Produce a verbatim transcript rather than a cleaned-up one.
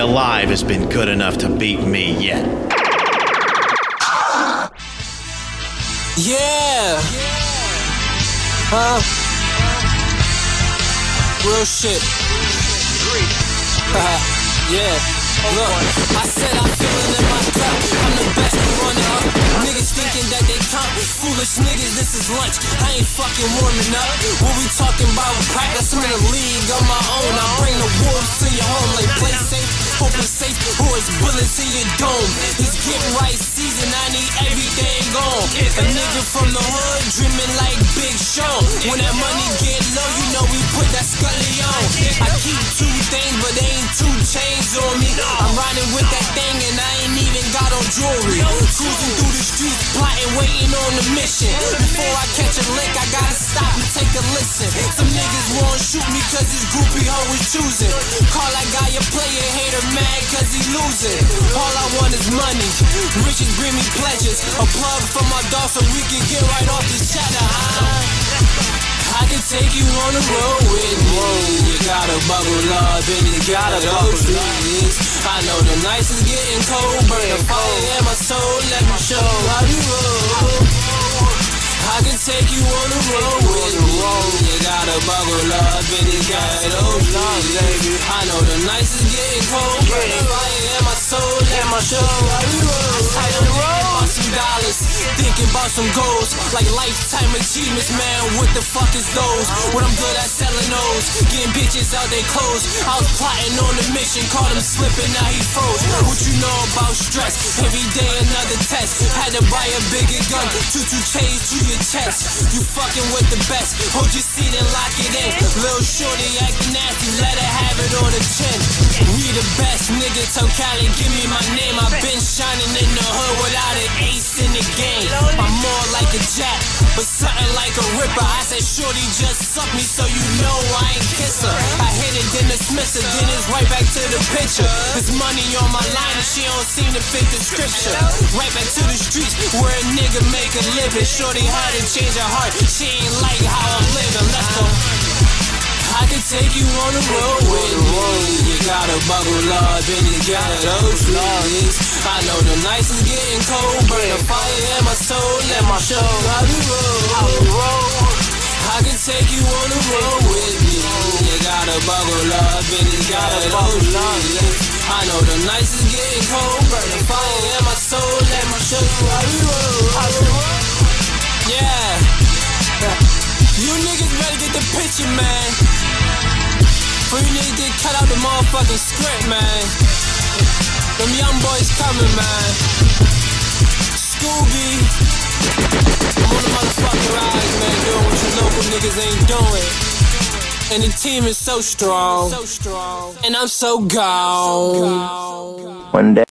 alive has been good enough to beat me yet. Yeah. Huh? Real shit. Yeah. Look, I said I feel it in my gut. I'm the best runner up. Niggas thinking that they count. Foolish niggas, this is lunch. I ain't fucking warming up. What we talking about? Practice, I'm in a league on my own. I bring the wolves to your home. Like play safe, open safe, or it's bullets in your dome. It's get right season, I need everything gone. A nigga from the hood, dreaming like Big Sean. When that money get low, you know we put that scully on. I keep two things, but they ain't two chains on me. I'm riding with that thing and I ain't even got on jewelry. Cruising through the streets, plotting, waiting on the mission. Before I catch a lick, I gotta stop and take a listen. Some niggas won't shoot me cause his groupie hoe is choosing. Call that guy a player, hater mad cause he losing. All I want is money, riches bring me pleasures. A plug for my dog so we can get right off the chatter, huh? I can take you on the road with me. You gotta buckle up and you gotta go trees. I know the nights is getting cold, burn the fire in my soul. Let me show how you roll. I can take you on the road with me. You gotta buckle up and you gotta go trees. I know the nights is getting cold, burn the fire in my soul. Let me show how you roll. I on the road. Some dollars, thinking about some goals, like lifetime achievements, man. What the fuck is those? What I'm good at selling those, getting bitches out their clothes. I was plotting on the mission, caught him slipping, now he froze. What you know about stress? Every day another test. Had to buy a bigger gun, two two chains to your chest. You fucking with the best, hold your seat and lock it in. Little shorty acting nasty, let her have it on the chin. We the best, nigga, tell Cali, give me my name. I've been shining in the hood without an ace in the game. I'm more like a jack, but something like a ripper. I said shorty just suck me so you know I ain't kiss her. I hit it, then dismiss her, then it's right back to the picture. There's money on my line and she don't seem to fit the scripture. Right back to the streets where a nigga make a living. Shorty had to change her heart, she ain't like how I'm living. Let's go. I can take you on the road with me. You gotta buckle up and you gotta go trees. I know the nights is getting cold, burn the fire in my soul. Let my show how you roll. I can take you on the road with me. You gotta buckle up and you gotta go trees. I know the nights is getting cold, burn the fire in my soul. Let me show you how you roll. Yeah. You niggas better get the picture, man. For you niggas get cut out the motherfucking script, man. Them young boys coming, man. Scooby, I'm on the motherfucking rise, man. Doing what you local niggas ain't doing. And the team is so strong. And I'm so gone. One day.